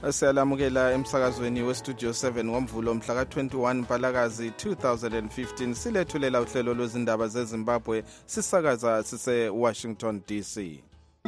Siyalamukela emsakazweni westudio 7 ngomvulo mhla ka-21 Mpalakazi 2015 silethulela uhlelo lwezindaba zeZimbabwe sisakaza sise-Washington DC.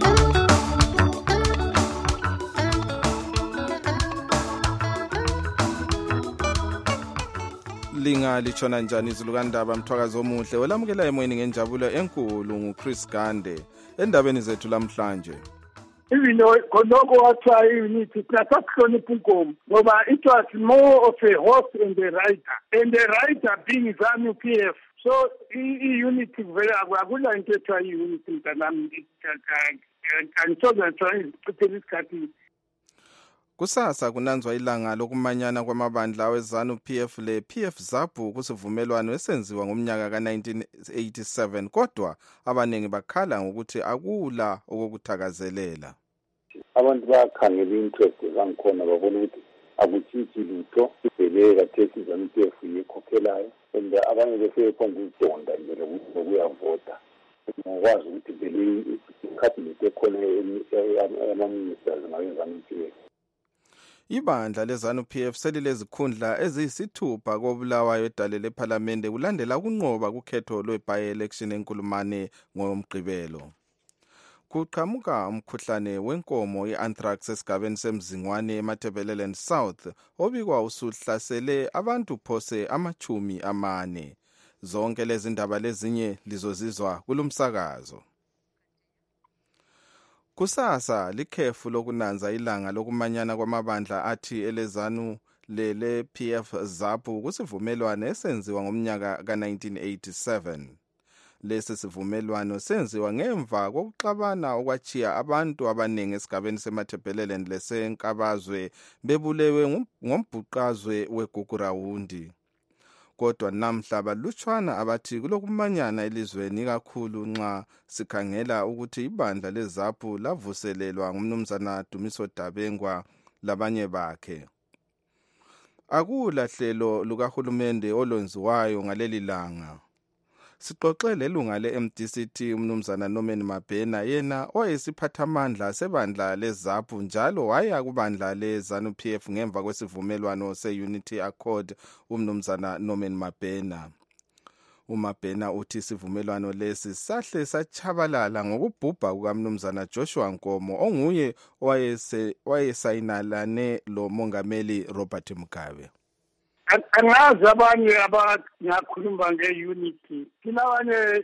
Linga lichona njani izilukandaba mthwakazo omuhle olamukela emoyeni ngenjabulo enkulu nguChris Gande endabeni zethu lamhlanje. Even though Konoko wathiwa i-unity sasakuhlonipha inkomo ngoba it was more of a horse and a rider being ZANU-PF. So i-unity vele akula into ethiwa i-unity mntanami kansoze ngicithele isikhathi. Kusasa kunanzwa ilanga lokumanyana kwamabandla aweZANU-PF le-PF ZAPU kusivumelwano esenziwa ngomnyaka ka-1987 kodwa abaningi bakhala ngokuthi akula okukuthakazelela. Abantu bayakhangela interest zangikhona babona ukuthi akutshintshi lutho ibhele kathesi ZANU-PF yikhokhelayo and abanye besebekhonza ukudonda nje lokuyavota ngokwazi ukuthi vele ikhabinethi ekhona ama-ministers ngabe-ZANU-PF. Ibandla leZANU-PF selilezikhundla eziyisithupha koBulawayo edale lephalamende kulandela ukunqoba kukhetho lwe-by-election enkulumane ngoMgqibelo. Kuqhamuka umkhuhlane wenkomo i-anthrax esigabeni semzingwane eMatabeleland South obikwa usuhlasele abantu phose ama-40. Zonke lezi ndaba lezinye lizozizwa kulumsakazo. Kusasa likhefu lokunanza ilanga lokumanyana kwamabandla athi eleZANU le-PF ZAPU kusivumelwano esenziwa ngomnyaka ka-1987. Lesi sivumelwano senziwa ngemva kokuxabana okwachiya abantu abaningi esigabeni seMatabeleland lesenkabazwe bebulewe ngombhuqazwe weGugurawundi. Kodwa namhla balutshwana abathi kulokumanyana elizweni kakhulu nxa sikhangela ukuthi ibandla leZAPU lavuselelwa ngumnumzana Dumiso Dabengwa labanye bakhe. Akula hlelo lukahulumende olwenziwayo ngaleli langa. Sixoxe lelunga le-MDCT umnumzana Norman Mabhena yena oyisiphathamandla sebandla leZAPU njalo waya kubandla leZANU-PF ngemva kwesivumelwano se-Unity Accord umnumzana Norman Mabhena. UMabhena uthi isivumelwano lesi sahle sachabalala ngokubhubha kukamnumzana Joshua Nkomo onguye owayesayinalane lo mongameli Robert Mugabe. Angazi abanye abangakhuluma nge-unity. Thina abanye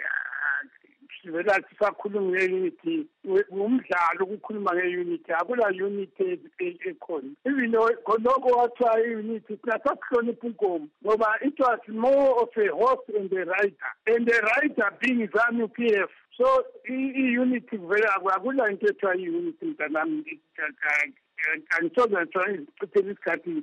sivela sisakhuluma nge-unity umdlalo ukukhuluma nge-unity akula unity ekhona. Even though Konoko wathiwa i-unity sasakuhlonipha inkomo ngoba it was more of a horse and a rider being ZANU-PF. So i-unity vele akula into ethiwa i-unity mntanami kansoze ngicithele isikhathi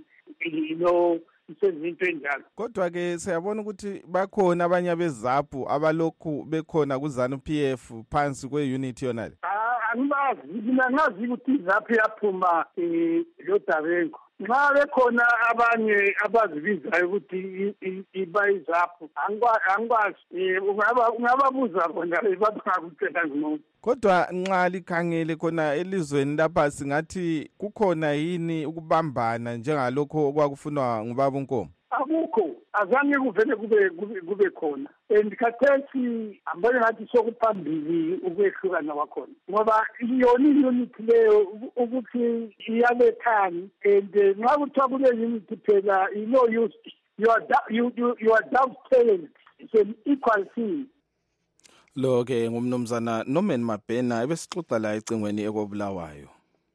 isezinto enjalo. Kodwa ke siyabona ukuthi bakhona abanye abeZAPU abalokhu bekhona kuZANU-PF phansi kwe-unity yonale. Mina ngazi ukuthi iZAPU yaphuma lo Dabengo. Nxa bekhona abanye abazibizayo ukuthi ibayiZAPU angikwazi ungababuza bona babangakutshela ngcono. Kodwa nxa likhangele khona elizweni lapha singathi kukhona yini ukubambana njengalokho okwakufunwa ngubaba uNkomo? Akukho, azange kuvele kube khona. Khathesi ambone ngathi sokuphambili ukwehlukana kwakhona ngoba iyona i-unity leyo ukuthi iyalethani and nxa kuthiwa kule unity phela you are dovetailed. It's an equal thing. Lo ke ngumnumzana Norman Mabhena ebesixoxa la ecingweni ekoBulawayo.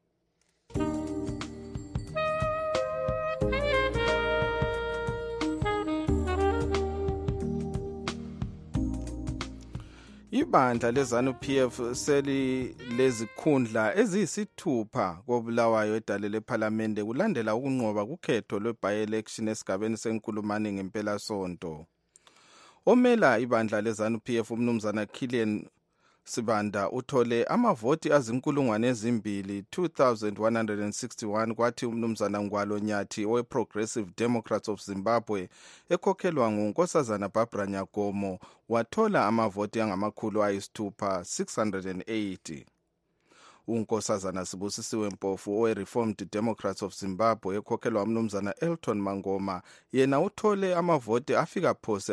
Ibandla leZANU-PF selilezikhundla eziyisithupha koBulawayo edale lephalamende kulandela ukunqoba kukhetho lwe-by-election esigabeni senkulumane ngempela sonto. Omela ibandla leZANU-PF umnumzana Kilian Sibanda uthole amavoti azinkulungwane ezimbili 2,161 kwathi umnumzana Ngwalo Nyathi we-Progressive Democrats of Zimbabwe ekhokhelwa nguNkosazana Barbara Nyagomo wathola amavoti angamakhulu ayisithupha 680. unkosazana Sibusisiwe Mpofu owe-Reformed Democrats of Zimbabwe ekhokhelwa umnumzana Elton Mangoma yena uthole amavote afika phose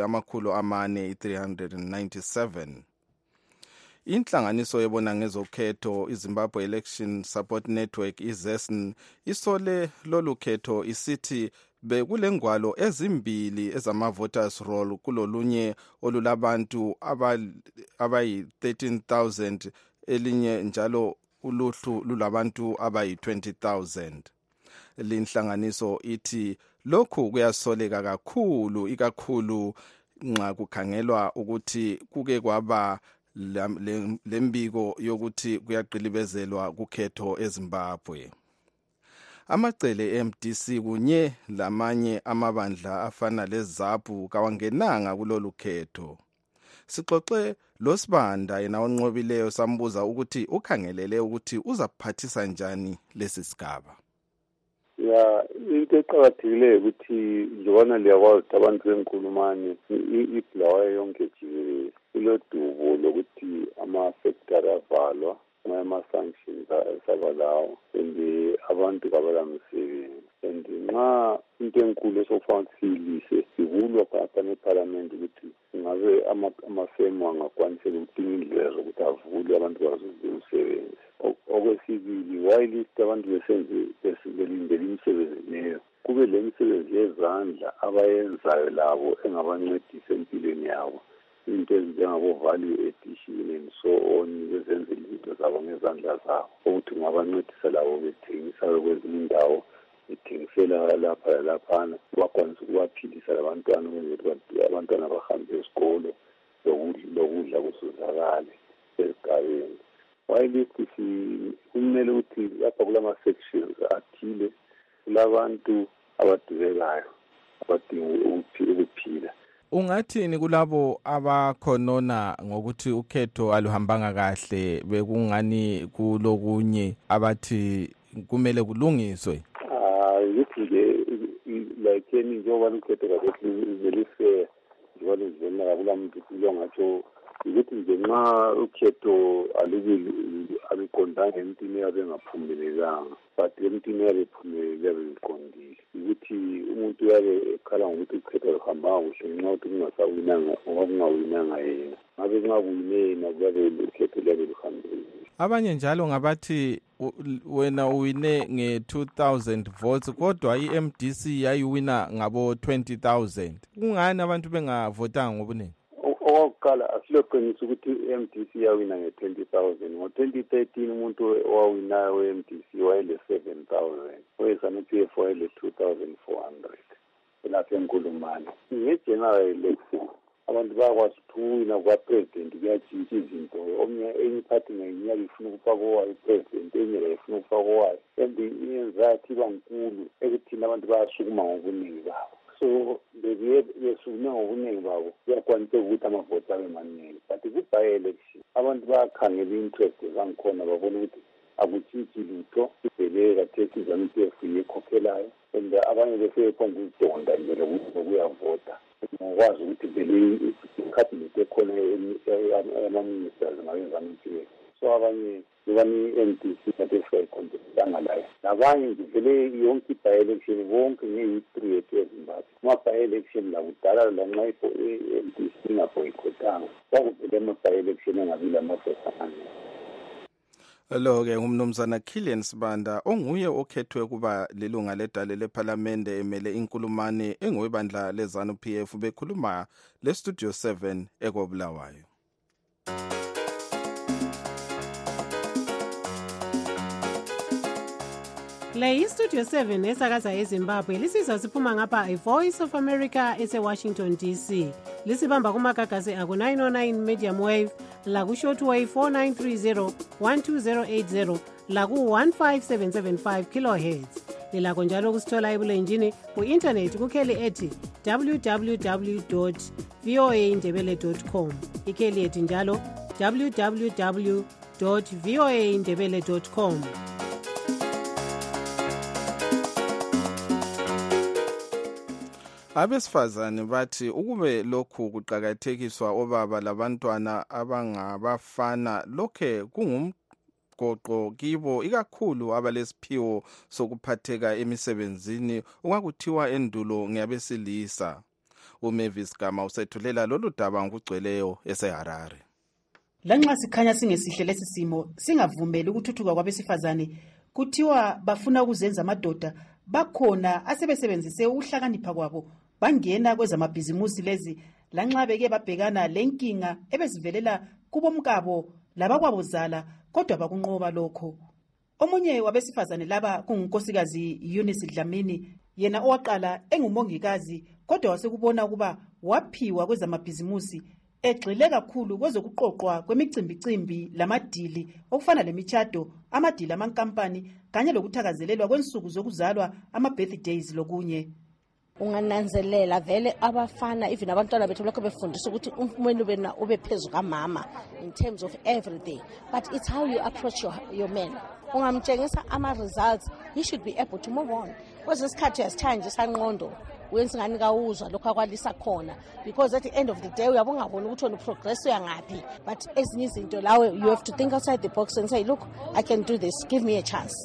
4,397. Inhlanganiso yebona ngezokhetho iZimbabwe Election Support Network iZESN isole lolu khetho isithi bekulengwalo ezimbili ezama-voters roll kulolunye olulabantu abayi-13,000 elinye njalo uluhlu lulabantu abayi-20,000. Linhlanganiso ithi lokhu kuyasoleka kakhulu ikakhulu nxa kukhangelwa ukuthi kuke kwaba lembiko yokuthi kuyaqilibezelwa kukhetho eZimbabwe. Amacele MDC kunye lamanye amabandla afana leZAPU kawangenanga kulolu khetho. Sixoxe loSibanda yena onqobileyo sambuza ukuthi ukhangelele ukuthi uzaphathisa njani lesi sigaba. Ya into eqhakathekileyo ukuthi njengoba liyakwazi ukuthi abantu benkulumane ibulawayo yonke jikelele kulodubo lokuthi ama-sector avalwa ama-sanctions asabalawo and abantu kabalamisebenzi and nxa into enkulu esokufanele siyilise sivulwa phakathi nephalamende ukuthi ngabe amafemu angakwanisela ukudinga indlela zokuthi avule abantu bazuze umsebenzi. Okwesibili wayilist abantu belindele imisebenzi leyo kube le misebenzi yezandla abayenzayo labo engabancedisa empilweni yabo, into ezinjengabo-value addition and so on, bezenzela izinto zabo ngezandla zabo ukuthi ngabancedisa labo bethengisayo kwezinye indawo bethengisela lapha lalaphana bakwanisa ukubaphilisa labantwana ukwenzela ukuthi abantwana bahambe esikolo lokudla kusizakale esigabeni. Wayilist kumele ukuthi lapha kulama-sections athile kulabantu abadubekayo abadinga ukuphila. Ungathini kulabo abakhonona ngokuthi ukhetho aluhambanga kahle bekungani kulokunye abathi kumele kulungiswe? Yithi nje like any njengoba ukhetho kahle lifair njengoba lizona kulamuntu longatsho ukuthi nje nxa ukhetho aliqondanga emntwini yabe ngaphumelelanga but emntwini yabe iphumelele yabe iqondile ukuthi umuntu yabe ekhala ngokuthi ukhetho luhambanga kuhle ngenxa yokuthi kungasawinanga ngoba kungawinanga yena ngabe nxa kuwine yena kuyabe ukhetho liyabe luhambile. Abanye njalo ngabathi wena uwine nge-2,000 votes kodwa i-MDC yayiwina ngabo-20,000. Kungani abantu bengavotanga ngobuningi? Okokuqala asiloqiniso ukuthi i-MDC yawina nge-20,000. Ngo-2013 umuntu owawinayo we-MDC wayele-7,000 owe-ZANU-PF wayele-2,400 elapha eNkulumane. Nge-general election abantu bayakwazi ukuwina kukapresident kuyatshintsha izinto, enye iphathi ngenyaka ifuna ukufaka owayo upresident, enye la ifuna ukufaka owayo and iyenzathi iba nkulu ekuthini abantu bayasukuma ngobuningi babo. So besukume ngobuningi babo kuyakwanisa ukuthi amavoti abe maningi but ku-by-election abantu bayakhangela i-interest zangikhona babona ukuthi akutshintshi lutho ibhele kathesi iZANU-PF yekhokhelayo and abanye besephonga ukudonda nje lokuyavota ngokwazi ukuthi vele ikhabinethi ekhona ama-ministers ngabe-ZANU-PF. So abanye i-MDC kade singayikhontestanga layo nabanye nje vele yonke i-by-election bonke nge-history yethu eZimbabwe ama-by-election lakudala lanxa i-MDC ingabhoyikhotanga kwakuvele ama-by-election engabi lamafesana. Lo-ke ngumnumzana Killian Sibanda onguye okhethwe kuba lilunga ledale lephalamende emele inkulumane engowebandla leZANU-PF bekhuluma leStudio 7 eKobulawayo. Le iStudio 7 esakaza eZimbabwe lisizwa siphuma ngapha iVoice of America eseWashington DC. Lisibamba kumagagasi aku 909 medium wave laku shortwave 4930 12080 laku 15775 kilohertz. Lilakho njalo kusithola ebulenjini ku-internet kukheli ethi www.voaindebele.com. Ikheli ethi njalo www.voaindebele.com. Abesifazane bathi ukube lokhu kuqakathekiswa obaba labantwana abangabafana lokhe sigoqo kibo ikakhulu abalesiphiwo sokuphatheka emisebenzini okwakuthiwa endulo ngeyabesilisa. uMavis Gama usethulela lolu daba ngokugcweleyo eseHarare. Lanxa sikhanya singesihle lesi simo singavumeli ukuthuthuka kwabesifazane kuthiwa bafuna ukuzenza amadoda bakhona asebesebenzise ukuhlakanipha kwabo bangena kwezamabhizimusi lezi lanxa beke babhekana lenkinga ebezivelela kubomkabo labakwabozala kodwa bakunqoba lokho. Omunye wabesifazane laba kungunkosikazi Eunice Dlamini yena owaqala engumongikazi kodwa wasekubona ukuba waphiwa kwezamabhizimusi egxile kakhulu kwezokuqoqwa kwemicimbicimbi lamadili okufana lemishado, amadili amankampani kanye lokuthakazelelwa kwensuku zokuzalwa ama-birthdays lokunye. Ungananzelela vele abafana even abantwana bethu lokho befundisa ukuthi umfumeni ube phezu kamama in terms of everything, but it's how you approach your man. Ungamtshengisa ama-results, he should be able to move on. Kwezesikhathi yasithanje sanqondo wenza ngani kawuzwa lokho akwalisa khona, because at the end of the day uyabongabona ukuthi wena progress uyangaphi, but ezinye izinto lawe you have to think outside the box and say, look, I can do this, give me a chance.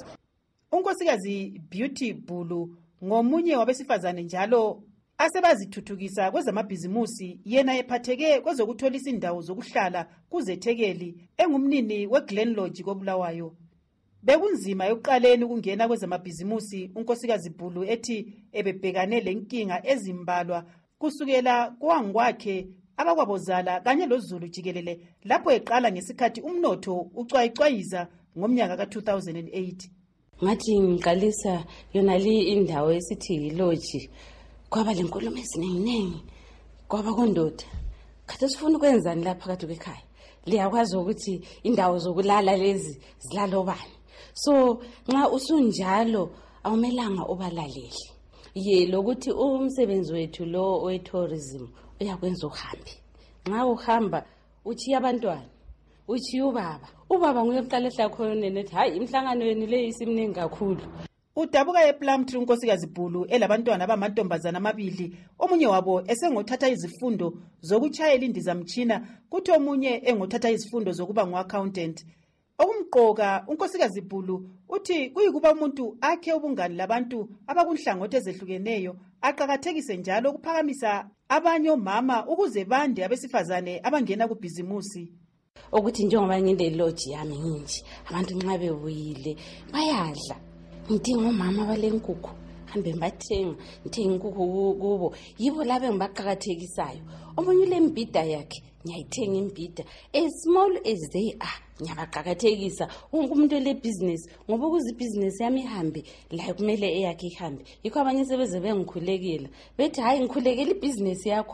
Unkosikazi Beauty Bulu ngomunye wabesifazane njalo asebazithuthukisa kwezamabhizimusi yena ephatheke kwezokutholisa indawo zokuhlala kuzethekeli engumnini weGlen Lodge koBulawayo. Bekunzima yokuqaleni ukungena kwezamabhizimusi unkosikazi Bulu ethi ebebhekane lenkinga ezimbalwa kusukela kwangwakhe abakwabozala kanye loZulu jikelele lapho eqala ngesikhathi umnotho ucwayicwayiza ngomnyaka ka-2008. Ngathi ngiqalisa yona le indawo esithi yilodge kwaba lenkulumo eziningi kwaba kondoda kade sifuna ukwenzani lapha phakathi kwekhaya liyakwazi ukuthi indawo zokulala lezi zilala obani, so nxa usunjalo awumelanga obalaleli ye lokuthi umsebenzi wethu lo we-tourism uyakwenza uhambe. Nxa uhamba uchiya abantwana uchiya ubaba nguye mhlalehle khona nethi hayi imhlangano yeni le isimningi kakhulu. Udabuka ePlumtree unkosikazi Bulu elabantwana abamantombazana amabili, omunye wabo esengothatha izifundo zokuchayela indizamtshina kuthi omunye engothatha izifundo zokuba ngu-accountant. Okumqoka unkosikazi Bulu uthi kuyikuba umuntu akhe ubungani labantu abakunhlangothi ezehlukeneyo aqhakathekise njalo ukuphakamisa abanye omama ukuze bande abesifazane abangena kubhizimusi. Ukuthi njengoba nginde lodge yami nginje abantu nxa bebuyile bayadla ngidinga omama balenkukhu hambe mbathenga ngithenga inkukhu kubo yibo laba engibaqhakathekisayo. Omunye lembida yakhe ngiyayithenga imbida as small as they are ngiyabaqhakathekisa umuntu le business ngoba ukuze business yami ihambe la kumele eyakhe ihambe. Yikho abanye sebeze bengikhulekela bethi hayi ngikhulekela ibusiness yakho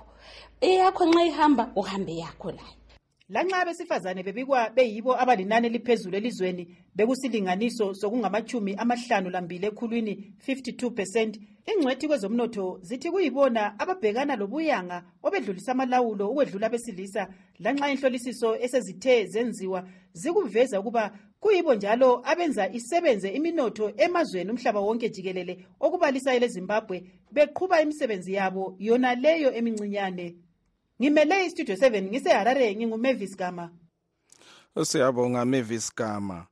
nxa ihamba uhambe yakho la. Lanxa abesifazane bebikwa beyibo abalinani liphezulu elizweni bekusilinganiso sokungama-52 ekhulwini 52%, ingcwethi kwezomnotho zithi kuyibona ababhekana lobuyanga obedlulisa amalawulo ukwedlula abesilisa. Lanxa inhlolisiso esezithe zenziwa zikuveza ukuba kuyibo njalo abenza isebenze iminotho emazweni umhlaba wonke jikelele okubalisa eleZimbabwe beqhuba imisebenzi yabo yona leyo emincinyane. Ngimele iStudio 7 ngiseHarare nginguMavis Gama. Siyabonga Mavis Gama.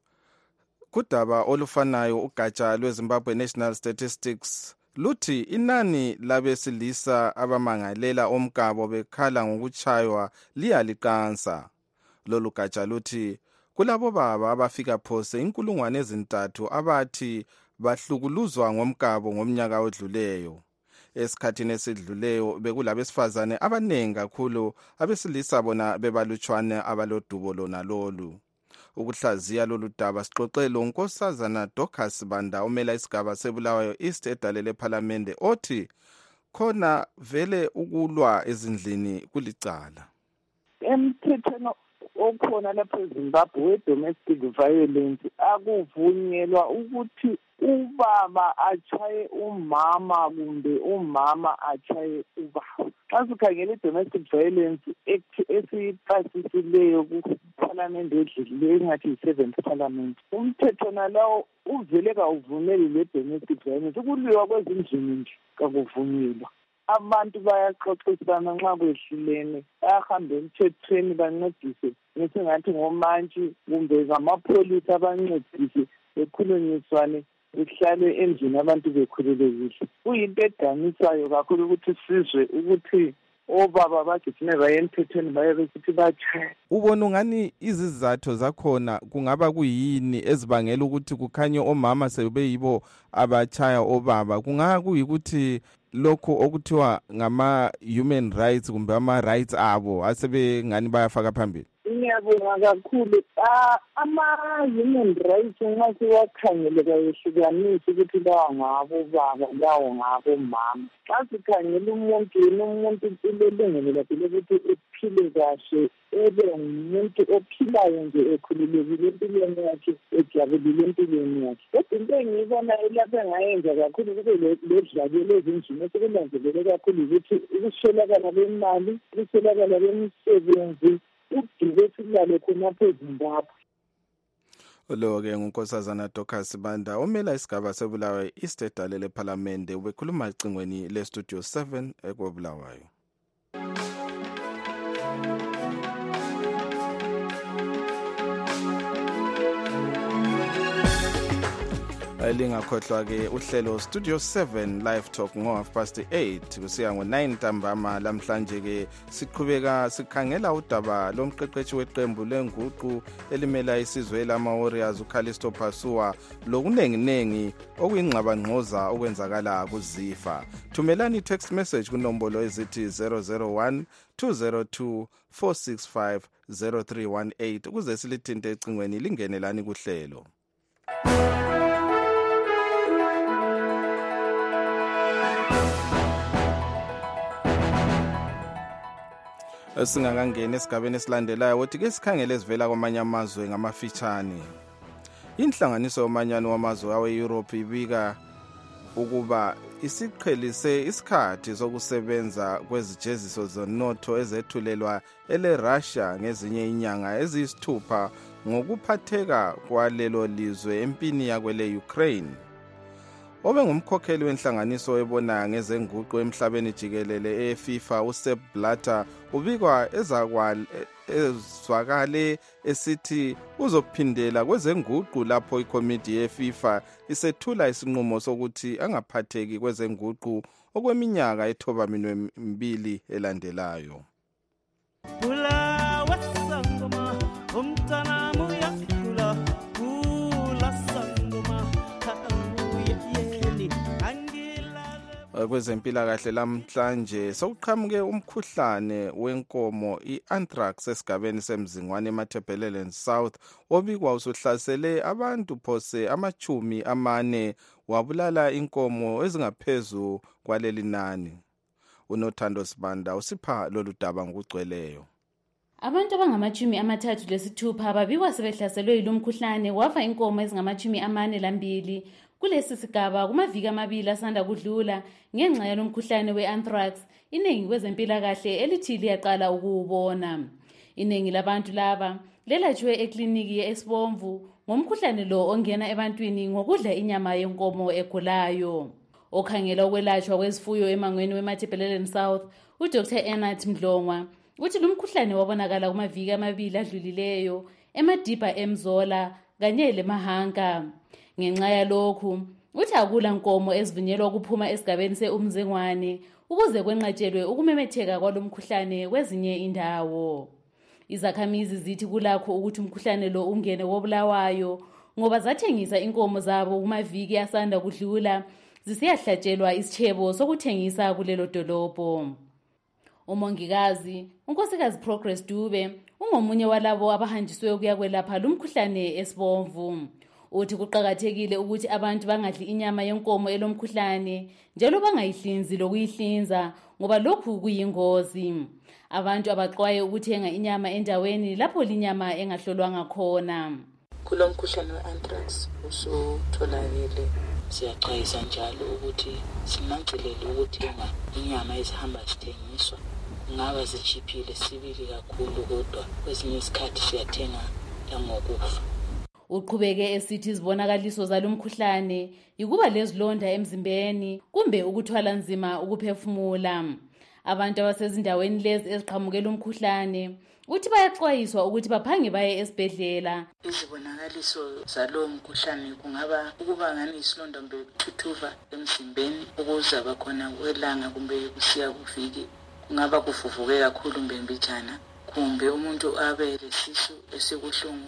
Kudaba olufanayo ugatsha lweZimbabwe National Statistics luthi inani labesilisa abamangalela omkabo bekhala ngokuchaywa liyaliqansa. Lolu gatsha luthi kulabo baba abafika phose 3,000 abathi bahlukuluzwa ngomkabo ngomnyaka odluleyo. Esikhathini esidluleyo bekulabesifazane abanengi kakhulu, abesilisa bona bebalutshwane abalodubo lona lolu. Ukuhlaziya lolu daba sixoxe lo Nkosazana Dorcas Banda omela isigaba seBulawayo East edalele ePhalamende othi khona vele ukulwa ezindlini kulicala. Emthethweni okhona lapha eZimbabwe we-domestic violence akuvunyelwa ukuthi ubaba achaye umama kumbe umama achaye ubaba. Xa sikhangela i-domestic violence act esipasisileyo kuPhalamende edlulileyo engathi yi-7th Parliament, umthetho nalawo uvele kawuvumeli le-domestic violence. Ukulwiwa kwezindlini nje kakuvunyelwa. abantu bayaxoxisana nxa kwehlulene, bayahamba emthethweni bancedise ngesingathi ngomantshi kumbe ngamapholisa bancedise bekhulunyiswane kuhlale endlini abantu bekhululekile. Kuyinto edanisayo kakhulu ukuthi sizwe ukuthi obaba bagijime baye emthethweni baye besithi batshaya. Ubona ungani izizathu zakhona kungaba kuyini ezibangela ukuthi kukhanye omama sebeyibo abatshaya obaba? Kungaba kuyikuthi lokho okuthiwa ngama-human rights kumbe ama-rights abo asebengani bayafaka phambili? Ngiyabonga kakhulu. Ama-human rights nxa siwakhangele kayehlukanisi ukuthi lawa ngabobaba lawo ngabomama. Xa sikhangela umuntu ulelungelo lakhe lokuthi ephile kahle, ebe ngumuntu ophilayo nje ekhululekile empilweni yakhe, ejabulile empilweni yakhe. Kodwa into engiyibona elapha engayenza kakhulu kube ledlakelo ezindlini esekulandelele kakhulu ukuthi ukuswelakala kwemali, ukuswelakala kwemisebenzi, ukudube silale khonapho eZimbabwe. Lo-ke ngunkosazana Dorcas Banda omela isigaba sebulawayo East Dalele Parliamente ubekhuluma ecingweni le-Studio 7 ekobulawayo. Lingakhohlwa-ke uhlelo Studio 7 Live Talk ngo-8:30 kusiya ngo-9 ntambama. Lamhlanje-ke siqhubeka sikhangela udaba lomqeqeshi weqembu lenguqu elimela isizwe lama-Warriors uCallisto Pasua lokunenginengi okuyingxabangxoza okwenzakala kuZifa. Thumelani text message kunombolo ezithi 001 202 465 0318 ukuze silithinte ecingweni lingenelani kuhlelo. Singakangena esigabeni esilandelayo wothi ke sikhangele sivela kwamanye amazwe ngamafitshane. Inhlanganiso yomanyano wamazwe awe-Europe ibika ukuba isiqhelise isikhathi sokusebenza kwezijeziso zonotho ezethulelwa ele-Russia ngezinye inyanga eziyisithupha ngokuphatheka kwalelo lizwe empini yakwele Ukraine. Obengumkhokheli wenhlanganiso ebona ngezenguqu emhlabeni jikelele eFIFA uSepp Blatter ubikwa ezwakale esithi uzophindela kwezenguqu lapho ikomiti yeFIFA isethula isinqumo sokuthi angaphatheki kwezenguqu okweminyaka ethobaminwe mbili elandelayo. Kwezempilakahle lamhlanje sokuqhamuke umkhuhlane wenkomo i-anthrax esigabeni semzingwane eMatabeleland South obikwa usuhlasele abantu phose 40 wabulala inkomo ezingaphezu kwaleli nani. uNothando Sibanda usipha lolu daba ngokugcweleyo. Abantu abangama-36 babikwa sebehlaselwe yilomkhuhlane wafa inkomo ezingama-42 kulesi sigaba kumaviki amabili asanda kudlula ngenxa yalomkhuhlane we-anthrax. Iningi kwezempilakahle elithi liyaqala ukuwubona. Iningi labantu laba lelatshwe ekliniki ye-Esbomvu ngomkhuhlane lo ongena ebantwini ngokudla inyama yenkomo egulayo. Okhangela ukwelatshwa kwezifuyo emangweni weMatabeleland South uDr Ennard Mdlongwa uthi lumkhuhlane wabonakala kumaviki amabili adlulileyo eMadiba eMzola kanye leMahanka. Ngenxa yalokhu uthi akula nkomo ezivunyelwa ukuphuma esigabeni se-Umzingwane ukuze kwenqatshelwe ukumemetheka kwalomkhuhlane kwezinye indawo. Izakhamizi zithi kulakho ukuthi umkhuhlane lo ungene wobulawayo ngoba zathengisa inkomo zabo kumaviki asanda kudlula zisiyahlatshelwa isitshebo sokuthengisa kulelo dolobho. Umongikazi unkosikazi Progress Dube ungomunye walabo abahanjiswe ukuyakwelapha lumkhuhlane eSbomvu. Uthi kuqakathekile ukuthi abantu bangadli inyama yenkomo elomkhuhlane njalo bangayihlinzi lokuyihlinza ngoba lokhu kuyingozi. Abantu abaxwaye ukuthenga inyama endaweni lapho linyama engahlolwanga khona. Kulomkhuhlane we-anthrax usutholakele, siyaxwayisa njalo ukuthi sinanzelele ukuthenga inyama ezihamba zithengiswa. Ngaba zichiphile sibili kakhulu kodwa kwesinye isikhathi siyathenga yangokufa. Uqhubeke esithi izibonakaliso zalomkhuhlane yikuba lezilonda emzimbeni kumbe ukuthwala nzima ukuphefumula. Abantu abasezindaweni lezi eziqhamukela umkhuhlane uthi bayaxwayiswa ukuthi baphange baye esibhedlela. Izibonakaliso zalowo mkhuhlane kungaba ukuba ngani isilonda mbe kuthuthuva emzimbeni, ukuzaba khona kwelanga kumbe kusiya kuviki, kungaba kuvuvuke kakhulu mbembijana, kumbe umuntu abe lesisu esikuhlungu,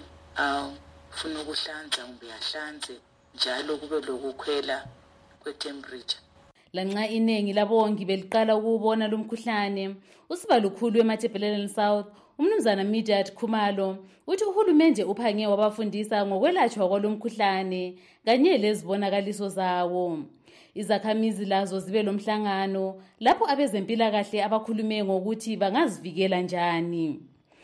afuna ukuhlanza kumbe ahlanze, njalo kube lokukhwela kwetemperature. Lanxa inengi labongi beliqala ukubona lumkhuhlane, usibalukhulu eMatabeleland South, umnumzana Midat Khumalo, uthi uhulumende uphange wabafundisa ngokwelatshwa kwalomkhuhlane kanye lezibonakaliso zawo. Izakhamizi lazo zibe lomhlangano lapho abezempilakahle abakhulume ngokuthi bangazivikela njani.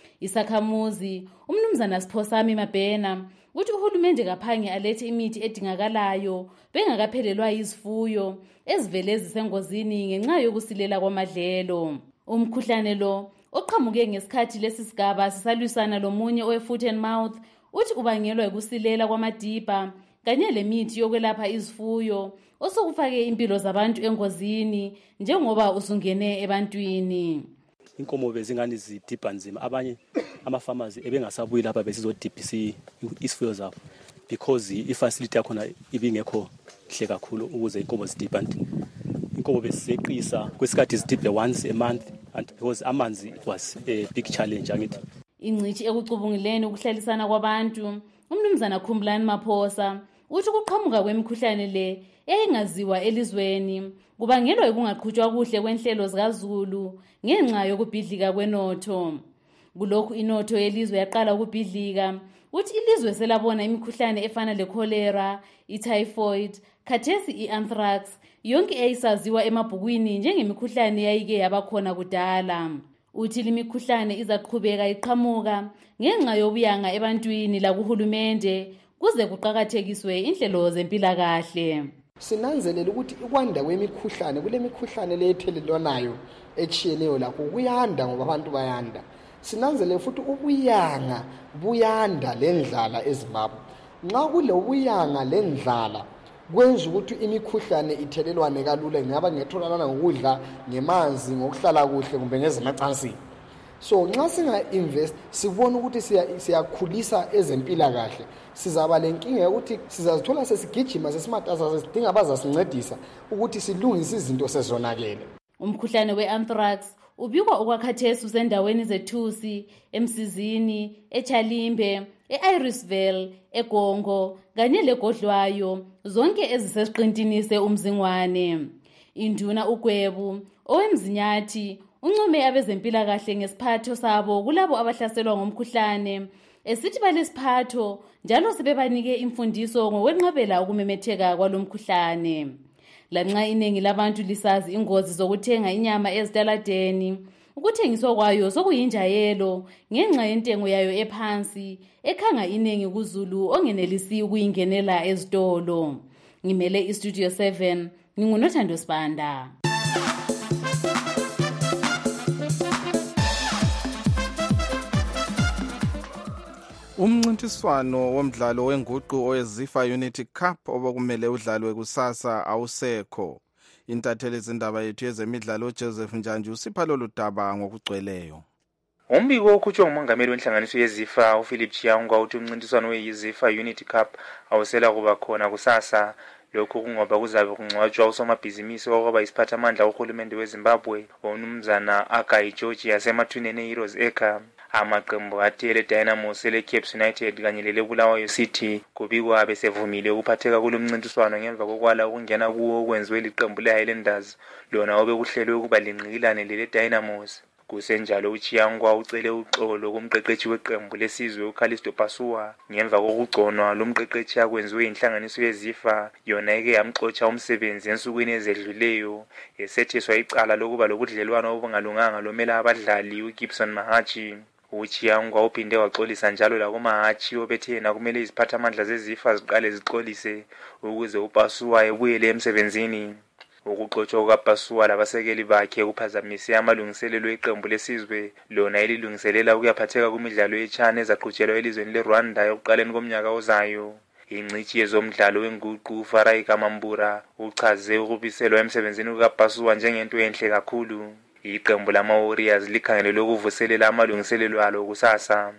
Isakhamuzi umnumzana Siphosami Mabhena uthi uhulumende kaphange alethe imithi edingakalayo bengakaphelelwa izifuyo ezivele zisengozini ngenxa yokusilela kwamadlelo. Umkhuhlane lo oqhamuke ngesikhathi lesi sigaba sisalwisana lomunye owe-foot and mouth uthi ubangelwa ukusilela kwamadibha kanye lemithi yokwelapha izifuyo osokufake impilo zabantu engozini njengoba usungene ebantwini. Inkomo bezingani zidibha nzima, abanye amafamazi ebengasabuyi lapha besizodibhisa isifuyo zabo because ifacility yakhona ibingekho hle kakhulu ukuze inkomo zidibha. Inkomo besiseqisa kwesikhathi zidibhe once a month and because amanzi was a big challenge angithi. Ingcithi ekucubungileni ukuhlalisana kwabantu umnumzana Khumlani Maphosa uthi ukuqhamuka kwemikhuhlane le eyingaziwa elizweni kubangelwa ukungaqhutshwa kuhle kwenhlelo zikaZulu ngenxa yokubhidlika kwenotho. Kulokhu inotho yelizwe yaqala ukubhidlika uthi ilizwe selabona imikhuhlane efana lecholera, ityphoid, khathesi ianthrax, yonke eyayisaziwa emabhukwini njengemikhuhlane yayike yabakhona kudala. Uthi limikhuhlane izaqhubeka iqhamuka ngenxa yobuyanga ebantwini lakuhulumende kuze kuqakathekiswe inhlelo zempilakahle. Sinanzelela ukuthi ukwanda kwemikhuhlane kule mikhuhlane leyethelelwanayo etshiyeneyo lakho kuyanda ngoba abantu bayanda. Sinanzelela futhi ubuyanga buyanda lendlala eZimbabwe. Nxa kule ubuyanga lendlala kwenza ukuthi imikhuhlane ithelelwane kalula, ngaba ngetholana ngokudla, ngemanzi, ngokuhlala kuhle kumbe ngezemacansini. So nxa singa-invest sibona ukuthi siyakhulisa ezempilakahle, sizaba lenkinga ukuthi sizazithola sesigijima sesimataza sesidinga abazasincedisa ukuthi silungise izinto sezonakele. Umkhuhlane we-anthrax ubikwa okwakhathesi usendaweni zethusi, eMsizini, eChalimbe, e-Irisville, eGongo kanye leGodlwayo, zonke ezisesiqintini se-Umzingwane. Induna uGwebu owemzinyathi uncome abezempilakahle ngesiphatho sabo kulabo abahlaselwa ngomkhuhlane, esithi balesiphatho njalo sebebanike imfundiso ngokwenqabela ukumemetheka kwalomkhuhlane. Lanxa inengi labantu lisazi ingozi zokuthenga inyama ezitaladeni, ukuthengiswa kwayo sokuyinjayelo ngenxa yentengo yayo ephansi ekhanga inengi kuZulu ongenelisi ukuyingenela ezitolo. Ngimele iStudio 7, nginguNothando Sibanda. Umncintiswano womdlalo wenguqu oweZifa Unity Cup obokumele udlalwe kusasa awusekho. Intatheli izindaba yethu yezemidlalo Joseph Njanju usipha lolu daba ngokugcweleyo. Umbiko okhutshwe ngumongameli wenhlanganiso yeZifa uPhilip Chiyangwa uthi umncintiswano weZifa Unity Cup awusela kuba khona kusasa. Lokhu kungoba kuzabe kungcwatshwa usomabhizinisi okwaba isiphathamandla uhulumende weZimbabwe umnumzana Agai George yasemathuneni eHeroes Acre. Amaqembu athile Dynamos leCapes United kanye leleBulawayo City kubikwa besevumile ukuphatheka kulomncintiswano ngemva kokwala ukungena kuwo okwenziwe liqembu leHighlanders lona obekuhlelwe ukuba linqikilane leDynamos. Kusenjalo uChiyangwa ucele uxolo kumqeqeshi weqembu lesizwe uCalisto Pasuwa ngemva kokugconwa lomqeqeshi akwenziwe inhlanganiso yeZifa yona eke yamxotsha umsebenzi ensukwini ezedluleyo esetheswa icala lokuba lokudlelwano obungalunganga lomela abadlali uGibson Mahachi. uChiyangwa uphinde waxolisa njalo lakuMahachi obethe yena kumele iziphathamandla zeZifa ziqale zixolise ukuze uPasuwa ebuyele emsebenzini. Ukuxotshwa kukaBasuwa labasekeli bakhe kuphazamise amalungiselelo eqembu lesizwe lona elilungiselela ukuyaphatheka kumidlalo yeCHAN ezaqhutshelwa elizweni leRwanda ekuqaleni komnyaka ozayo. Ingcitshi yezomdlalo wenguqu Farai Kamambura uchaze ukubiselwa emsebenzini kukaBasuwa njengento enhle kakhulu. Iqembu lama-Warriors likhangelelwe ukuvuselela amalungiselelo alo kusasa.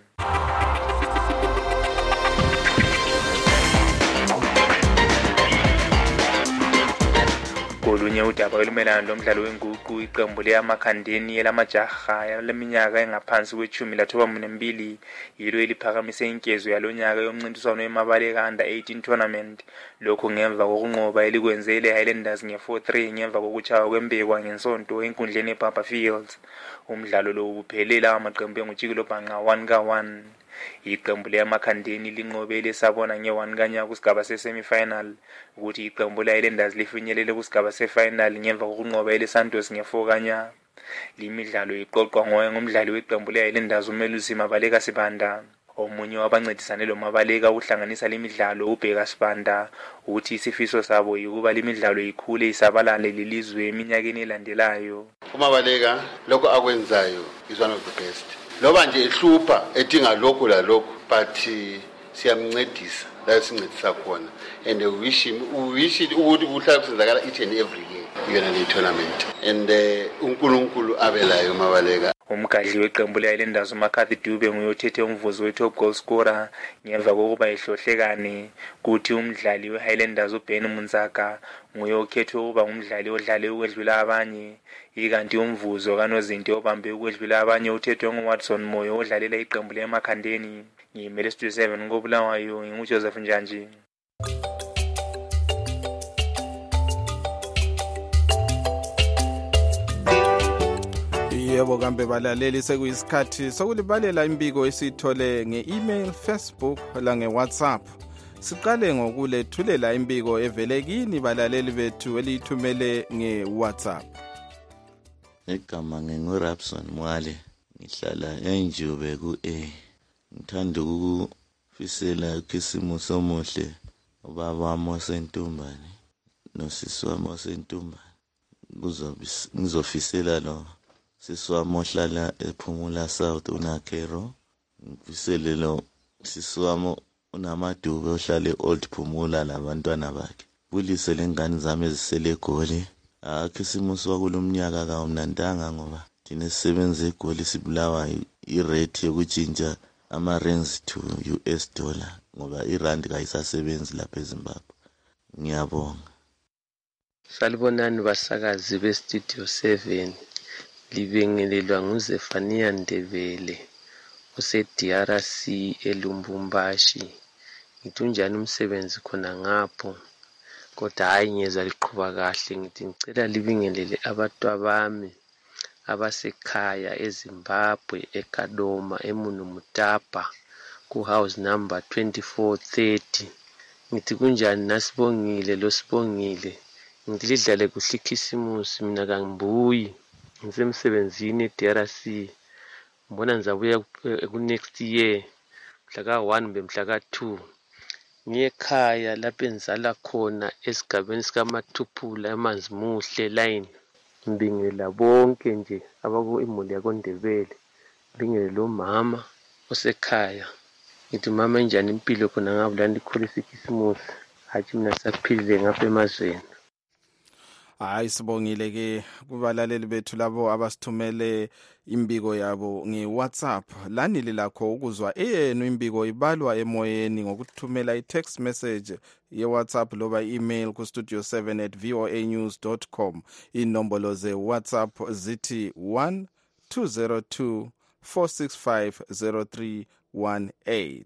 Kolunye udaba olumelana lomdlalo wenguqu iqembu leyamakhandeni elamajaha leminyaka engaphansi kwe-12 yilo eliphakamise inkezo yalonyaka yomncintiswano wemabaleka under 18 tournament. Lokhu ngemva kokunqoba elikwenze le-Highlanders nge-4-3 ngemva kokuchawa kwembekwa ngensonto enkundleni eBaba Fields. Umdlalo lo ubuphelela amaqembu engujikelo bhanqa 1-1. Iqembu leyamakhandeni linqobe lesabona nge-1 kanya kusigaba se-semi-final ukuthi iqembu le-Highlanders lifinyelele kusigaba se-final ngemva kokunqoba eleSantos nge-4 kanya. Limidlalo iqoqwa ngomdlali weqembu le-Highlanders uMelusi Mabaleka Sibanda. Omunye wabancedisane lo Mabaleka uhlanganisa limidlalo uBheka Sibanda uthi isifiso sabo yikuba limidlalo ikhule isabalale lelizwe eminyakeni elandelayo. uMabaleka lokho akwenzayo is one of the best. Loba nje ehlupha edinga lokho la lokho but siyamncedisa la sincedisa khona and we wish ukuthi uhlala kusenzakala each and every year yona le tournament and uNkulunkulu abelayo uMabaleka. Umgadli weqembu le-Highlanders uMcCarthy Dube nguyothethe umvuzo we-top goal scorer ngemva kokuba ehlohlekane. Kuthi umdlali we-Highlanders uBen Munzaka nguyokhethwe ukuba umdlali odlale ukwedlula abanye. Ikanti umvuzo kaNozinto obambe ukwedlula abanye uthethwe nguWatson Moyo odlalela iqembu leyamakhandeni. Ngimele Studio 7 ngobulawayo nginguJoseph Njanji. Yebo kambe balaleli sekuyisikhathi sokulibalela imbiko esithole nge-email, Facebook la nge-WhatsApp. Siqale ngokulethulela imbiko evele kini balaleli bethu eliyithumele nge-WhatsApp. Igama nginguRabson Mwale, ngihlala eNjube ku-A. Ngithanda ukufisela uKhisimusi omuhle ubaba wami osentumbane nosisi wami osentumbane. Ngizofisela lo sisi wami ohlala ePhumula South uNakhero. Ngifisele lo sisi wami unamadube ohlala eOld Phumula labantwana bakhe. Bulise lengane zami ezisele eGoli. Khisimusi wakulomnyaka kawumnandanga ngoba thina sisebenza eGoli sibulawa irate yokutshintsha ama-rands to US dollar ngoba irand kayisasebenzi lapha eZimbabwe. Ngiyabonga. Salibonani basakazi beStudio 7. Libengelelwa nguZefania Ndebele ose-DRC eLumbumbashi. Ngithi unjani umsebenzi khona ngapho? Kodwa hayi ngiyezwa liqhuba kahle. Ngithi ngicela libingelele abantwabami abasekhaya eZimbabwe eKadoma eMunumutapa ku-house number 2430. Ngithi kunjani nasibongile lo Sibongile. Ngithi lidlale kuhle ikhisimusi mina kangibuyi. Ngisemsebenzini eDRC. Mbona ngizabuya ku-next year mhla ka-1 mhla ka-2. Ngiyekhaya lapho enzala khona esigabeni sikaMathuphula emanzi muhle line. Ngibingela bonke nje imuli yakoNdebele. Ngibingele lo mama osekhaya. Ngithi mama enjani impilo khona ngabulani likhulisa ikhisimusi. Hathi mina saphilile ngapha emazweni. Hayi sibongile ke kubalaleli bethu labo abasithumele imbiko yabo nge-WhatsApp. Lani lilakho ukuzwa eyenu imbiko ibalwa emoyeni ngokuthumela i-text message ye-WhatsApp loba i-email ku-studio7@voanews.com. Inombolo ze-WhatsApp zithi 120246503118.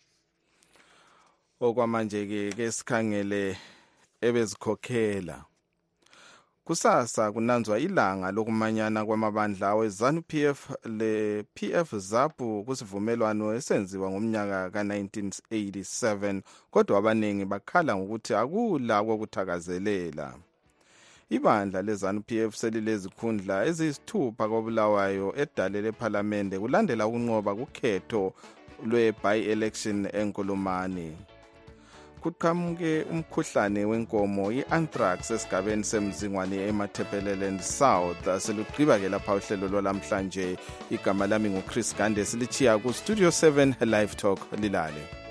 Okwamanje ke sikhangele ebezikhokhela. Kusasa kunanzwa ilanga lokumanyana kwamabandla aweZANU-PF le-PF ZAPU kusivumelwano esenziwa ngomnyaka ka-1987 kodwa abaningi bakhala ngokuthi akula kokuthakazelela. Ibandla leZANU-PF selilezikhundla eziyisithupha koBulawayo edale lePhalamende kulandela ukunqoba kukhetho lwe-by-election eNkulumane. kuqhamuke umkhuhlane wenkomo i-anthrax esigabeni semzingwane eMatabeleland South. Selugqiba-ke lapha uhlelo lwalamhlanje. Igama lami nguChris Gande, silichiya ku Studio 7 Live Talk lilale.